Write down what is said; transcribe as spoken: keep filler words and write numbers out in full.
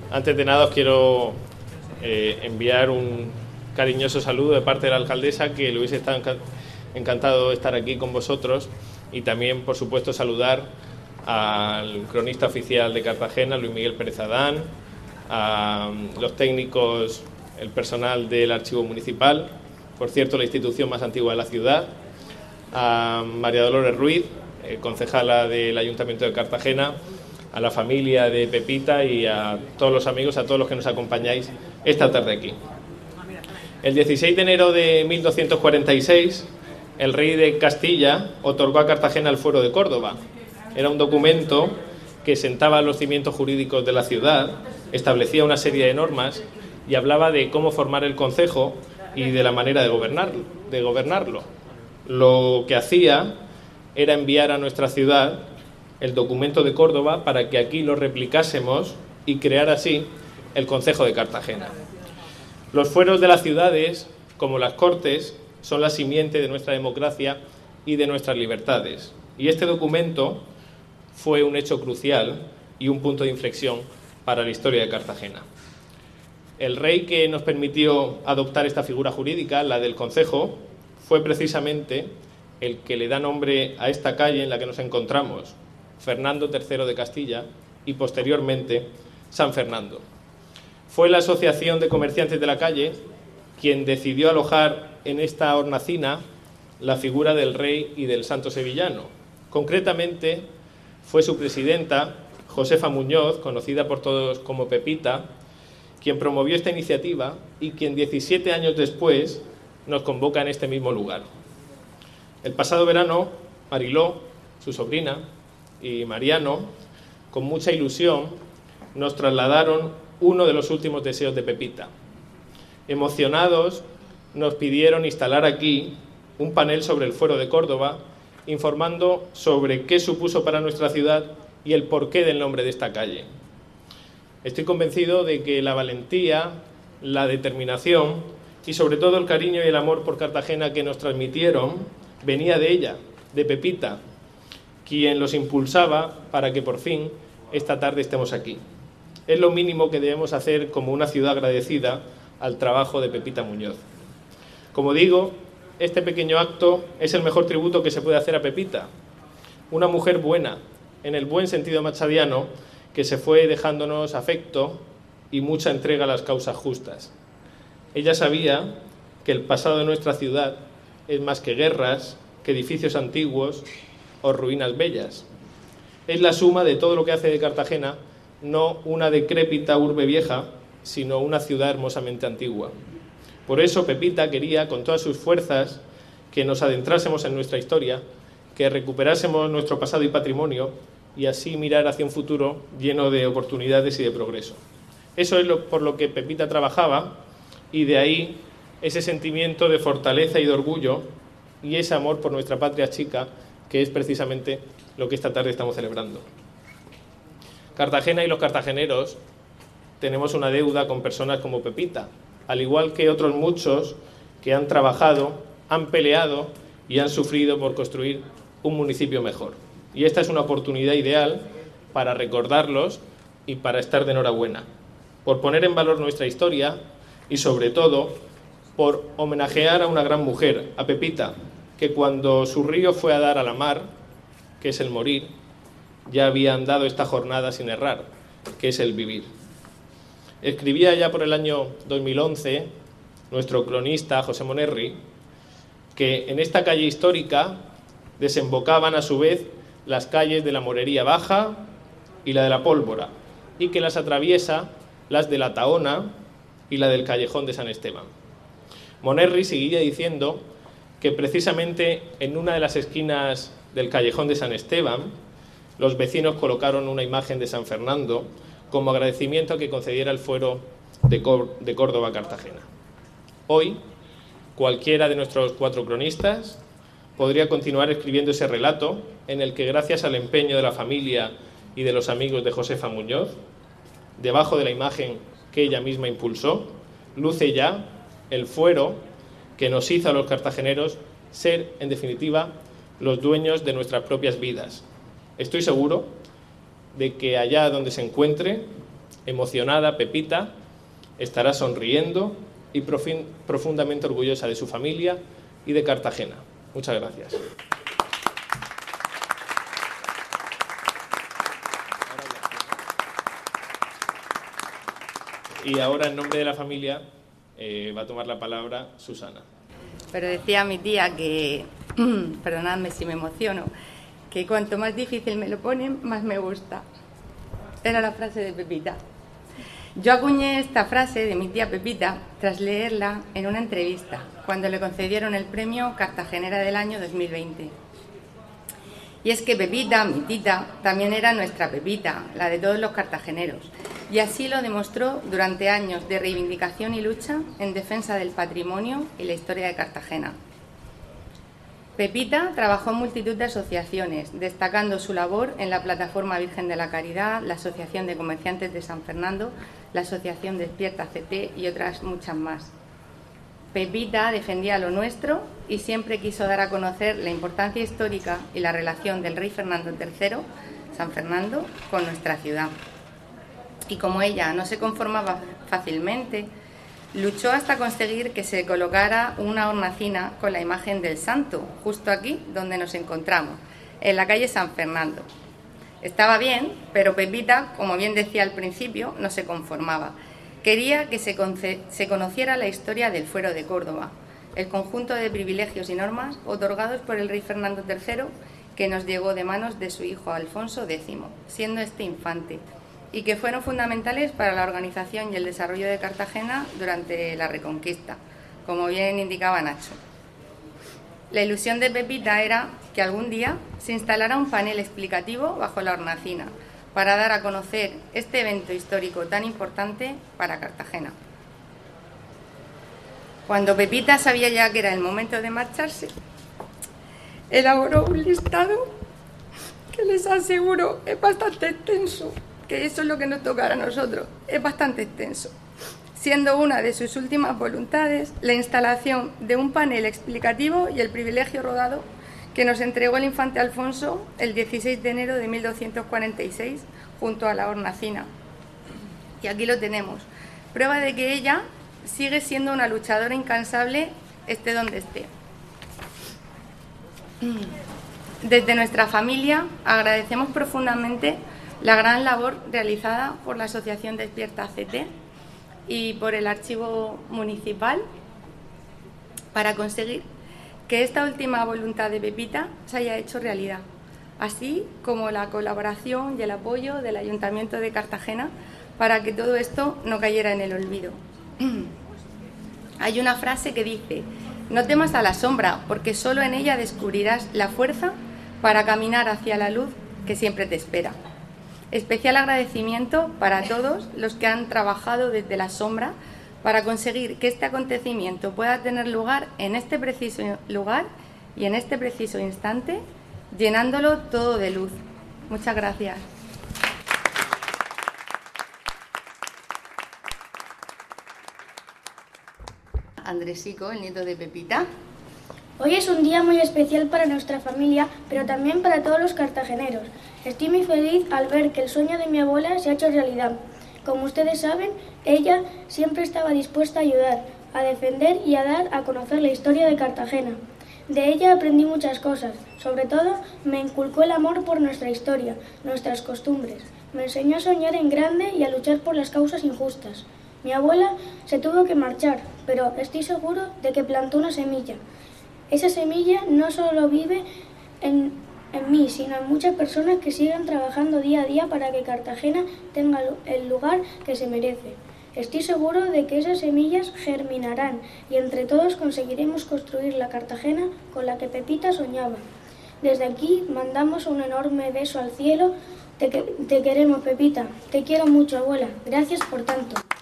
Antes de nada os quiero eh, enviar un cariñoso saludo de parte de la alcaldesa, que le hubiese estado encantado de estar aquí con vosotros, y también, por supuesto, saludar al cronista oficial de Cartagena, Luis Miguel Pérez Adán, a los técnicos, el personal del Archivo Municipal, por cierto, la institución más antigua de la ciudad, a María Dolores Ruiz, eh, concejala del Ayuntamiento de Cartagena, a la familia de Pepita y a todos los amigos, a todos los que nos acompañáis esta tarde aquí. El dieciséis de enero de mil doscientos cuarenta y seis, el rey de Castilla otorgó a Cartagena el Fuero de Córdoba. Era un documento que sentaba los cimientos jurídicos de la ciudad, establecía una serie de normas y hablaba de cómo formar el concejo y de la manera de gobernarlo, de gobernarlo. Lo que hacía era enviar a nuestra ciudad el documento de Córdoba para que aquí lo replicásemos y crear así el concejo de Cartagena. Los fueros de las ciudades, como las Cortes, son la simiente de nuestra democracia y de nuestras libertades. Y este documento fue un hecho crucial y un punto de inflexión para la historia de Cartagena. El rey que nos permitió adoptar esta figura jurídica, la del concejo, fue precisamente el que le da nombre a esta calle en la que nos encontramos, Fernando tercero de Castilla, y posteriormente San Fernando. Fue la Asociación de Comerciantes de la Calle quien decidió alojar en esta hornacina la figura del rey y del santo sevillano. Concretamente, fue su presidenta, Josefa Muñoz, conocida por todos como Pepita, quien promovió esta iniciativa y quien diecisiete años después nos convoca en este mismo lugar. El pasado verano, Mariló, su sobrina, y Mariano, con mucha ilusión, nos trasladaron uno de los últimos deseos de Pepita. Emocionados, nos pidieron instalar aquí un panel sobre el Fuero de Córdoba, informando sobre qué supuso para nuestra ciudad y el porqué del nombre de esta calle. Estoy convencido de que la valentía, la determinación y sobre todo el cariño y el amor por Cartagena que nos transmitieron venía de ella, de Pepita, quien los impulsaba para que por fin esta tarde estemos aquí. Es lo mínimo que debemos hacer como una ciudad agradecida al trabajo de Pepita Muñoz. Como digo, este pequeño acto es el mejor tributo que se puede hacer a Pepita, una mujer buena, en el buen sentido machadiano, que se fue dejándonos afecto y mucha entrega a las causas justas. Ella sabía que el pasado de nuestra ciudad es más que guerras, que edificios antiguos o ruinas bellas. Es la suma de todo lo que hace de Cartagena no una decrépita urbe vieja, sino una ciudad hermosamente antigua. Por eso Pepita quería, con todas sus fuerzas, que nos adentrásemos en nuestra historia, que recuperásemos nuestro pasado y patrimonio y así mirar hacia un futuro lleno de oportunidades y de progreso. Eso es lo, por lo que Pepita trabajaba, y de ahí ese sentimiento de fortaleza y de orgullo y ese amor por nuestra patria chica, que es precisamente lo que esta tarde estamos celebrando. Cartagena y los cartageneros tenemos una deuda con personas como Pepita, al igual que otros muchos que han trabajado, han peleado y han sufrido por construir un municipio mejor. Y esta es una oportunidad ideal para recordarlos y para estar de enhorabuena, por poner en valor nuestra historia y, sobre todo, por homenajear a una gran mujer, a Pepita, que cuando su río fue a dar a la mar, que es el morir, ya había andado esta jornada sin errar, que es el vivir. Escribía ya por el año dos mil once nuestro cronista José Monerri que en esta calle histórica desembocaban a su vez las calles de la Morería Baja y la de la Pólvora, y que las atraviesa las de la Tahona y la del Callejón de San Esteban. Monerri seguía diciendo que precisamente en una de las esquinas del Callejón de San Esteban los vecinos colocaron una imagen de San Fernando como agradecimiento a que concediera el fuero de, Cór- de Córdoba a Cartagena. Hoy, cualquiera de nuestros cuatro cronistas podría continuar escribiendo ese relato en el que, gracias al empeño de la familia y de los amigos de Josefa Muñoz, debajo de la imagen que ella misma impulsó, luce ya el fuero que nos hizo a los cartageneros ser, en definitiva, los dueños de nuestras propias vidas. Estoy seguro de que allá donde se encuentre, Emocionada, Pepita estará sonriendo y profundamente orgullosa de su familia y de Cartagena. Muchas gracias. Y ahora, en nombre de la familia, eh, va a tomar la palabra Susana. Pero decía mi tía que, perdonadme si me emociono, que cuanto más difícil me lo ponen, más me gusta. Era la frase de Pepita. Yo acuñé esta frase de mi tía Pepita tras leerla en una entrevista, cuando le concedieron el premio Cartagenera del año dos mil veinte. Y es que Pepita, mi tita, también era nuestra Pepita, la de todos los cartageneros. Y así lo demostró durante años de reivindicación y lucha en defensa del patrimonio y la historia de Cartagena. Pepita trabajó en multitud de asociaciones, destacando su labor en la Plataforma Virgen de la Caridad, la Asociación de Comerciantes de San Fernando, la Asociación Despierta C T y otras muchas más. Pepita defendía lo nuestro y siempre quiso dar a conocer la importancia histórica y la relación del rey Fernando tercero, San Fernando, con nuestra ciudad. Y como ella no se conformaba fácilmente, luchó hasta conseguir que se colocara una hornacina con la imagen del santo, justo aquí donde nos encontramos, en la calle San Fernando. Estaba bien, pero Pepita, como bien decía al principio, no se conformaba. Quería que se, se conociera la historia del Fuero de Córdoba, el conjunto de privilegios y normas otorgados por el rey Fernando tercero, que nos llegó de manos de su hijo Alfonso décimo, siendo este infante, y que fueron fundamentales para la organización y el desarrollo de Cartagena durante la Reconquista, como bien indicaba Nacho. La ilusión de Pepita era que algún día se instalara un panel explicativo bajo la hornacina para dar a conocer este evento histórico tan importante para Cartagena. Cuando Pepita sabía ya que era el momento de marcharse, elaboró un listado que les aseguro es bastante extenso, que eso es lo que nos tocará a nosotros, es bastante extenso, siendo una de sus últimas voluntades la instalación de un panel explicativo y el privilegio rodado que nos entregó el infante Alfonso el dieciséis de enero de mil doscientos cuarenta y seis junto a la hornacina. Y aquí lo tenemos, prueba de que ella sigue siendo una luchadora incansable, esté donde esté. Desde nuestra familia agradecemos profundamente la gran labor realizada por la Asociación Despierta C T y por el Archivo Municipal para conseguir que esta última voluntad de Pepita se haya hecho realidad, así como la colaboración y el apoyo del Ayuntamiento de Cartagena para que todo esto no cayera en el olvido. Hay una frase que dice: no temas a la sombra, porque solo en ella descubrirás la fuerza para caminar hacia la luz que siempre te espera. Especial agradecimiento para todos los que han trabajado desde la sombra para conseguir que este acontecimiento pueda tener lugar en este preciso lugar y en este preciso instante, llenándolo todo de luz. Muchas gracias. Andresico, el nieto de Pepita. Hoy es un día muy especial para nuestra familia, pero también para todos los cartageneros. Estoy muy feliz al ver que el sueño de mi abuela se ha hecho realidad. Como ustedes saben, ella siempre estaba dispuesta a ayudar, a defender y a dar a conocer la historia de Cartagena. De ella aprendí muchas cosas, sobre todo me inculcó el amor por nuestra historia, nuestras costumbres. Me enseñó a soñar en grande y a luchar por las causas injustas. Mi abuela se tuvo que marchar, pero estoy seguro de que plantó una semilla. Esa semilla no solo vive en, en mí, sino en muchas personas que siguen trabajando día a día para que Cartagena tenga el lugar que se merece. Estoy seguro de que esas semillas germinarán y entre todos conseguiremos construir la Cartagena con la que Pepita soñaba. Desde aquí mandamos un enorme beso al cielo. Te, te queremos, Pepita. Te quiero mucho, abuela. Gracias por tanto.